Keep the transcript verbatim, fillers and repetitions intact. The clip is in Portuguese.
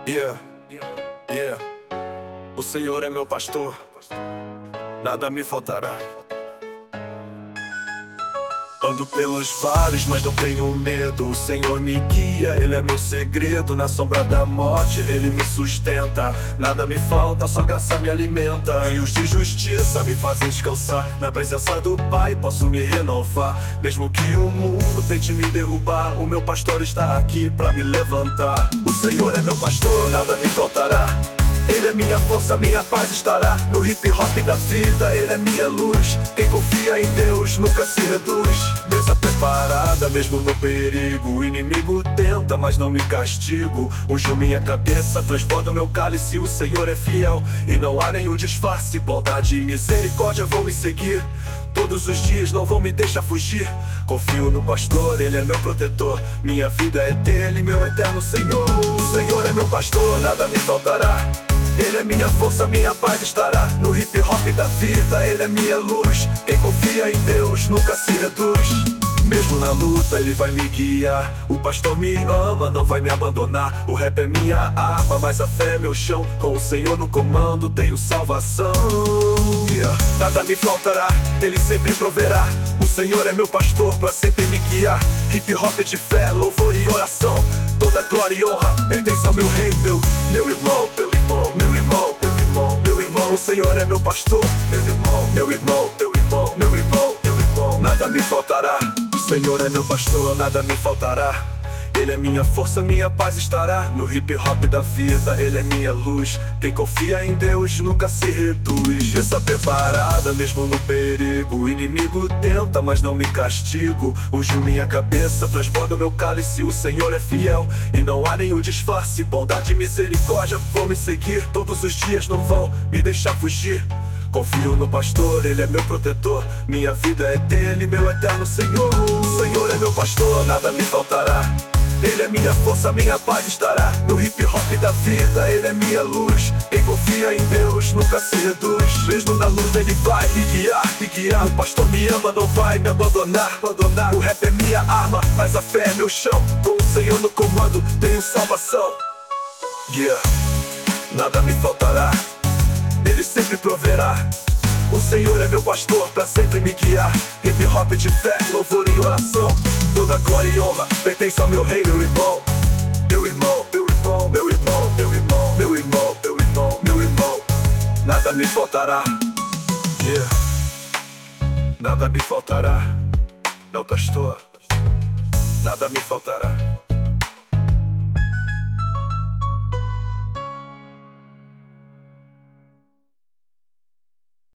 Yeah, yeah. O Senhor é meu pastor, nada me faltará. Ando pelos vales, mas não tenho medo. O Senhor me guia, Ele é meu segredo. Na sombra da morte, Ele me sustenta. Nada me falta, só graça me alimenta. E os de justiça me fazem descansar. Na presença do Pai posso me renovar. Mesmo que o mundo tente me derrubar, o meu pastor está aqui pra me levantar. O Senhor é meu pastor, nada me faltará. Ele é minha força, minha paz estará. No hip hop da vida, Ele é minha luz. Quem confia em Deus nunca se reduz. Mesa preparada, mesmo no perigo. O inimigo tenta, mas não me castigo. Unjo minha cabeça, transbordo meu cálice. O Senhor é fiel e não há nenhum disfarce. Bondade e misericórdia vão me seguir. Todos os dias não vão me deixar fugir. Confio no pastor, Ele é meu protetor. Minha vida é dele, meu eterno Senhor. O Senhor é meu pastor, nada me faltará. Ele é minha força, minha paz estará. No hip hop da vida, Ele é minha luz. Quem confia em Deus nunca se reduz. Mesmo na luta, Ele vai me guiar. O pastor me ama, não vai me abandonar. O rap é minha arma, mas a fé é meu chão. Com o Senhor no comando, tenho salvação. Yeah. Nada me faltará, Ele sempre proverá. O Senhor é meu pastor, pra sempre me guiar. Hip hop de fé, louvor e oração. Toda glória e honra pertence ao meu rei, meu, meu irmão, meu irmão, meu irmão, meu irmão, meu irmão. O Senhor é meu pastor, meu irmão, meu irmão, meu irmão, meu irmão, meu irmão. Nada me faltará. O Senhor é meu pastor, nada me faltará. Ele é minha força, minha paz estará. No hip hop da vida, Ele é minha luz. Quem confia em Deus nunca se reduz. Essa preparada, mesmo no perigo. O inimigo tenta, mas não me castigo. Unjo minha cabeça, transbordo meu cálice. O Senhor é fiel e não há nenhum disfarce. Bondade e misericórdia vão me seguir. Todos os dias não vão me deixar fugir. Confio no pastor, Ele é meu protetor. Minha vida é dele, meu eterno Senhor. O Senhor é meu pastor, nada me faltará. Ele é minha força, minha paz estará. No hip hop da vida, Ele é minha luz. Quem confia em Deus nunca se reduz. Mesmo na luta Ele vai me guiar, me guiar. O pastor me ama, não vai me abandonar, abandonar. O rap é minha arma, mas a fé é meu chão. Com o Senhor no comando, tenho salvação. Yeah, nada me faltará, Ele sempre proverá. O Senhor é meu pastor, pra sempre me guiar. Hip hop de fé, louvor e oração. Toda glória e honra pertence ao meu rei, meu irmão. Meu irmão, meu irmão, meu irmão, meu irmão, meu irmão, meu irmão, meu irmão. Nada me faltará. Yeah. Nada me faltará. Meu pastor, nada me faltará.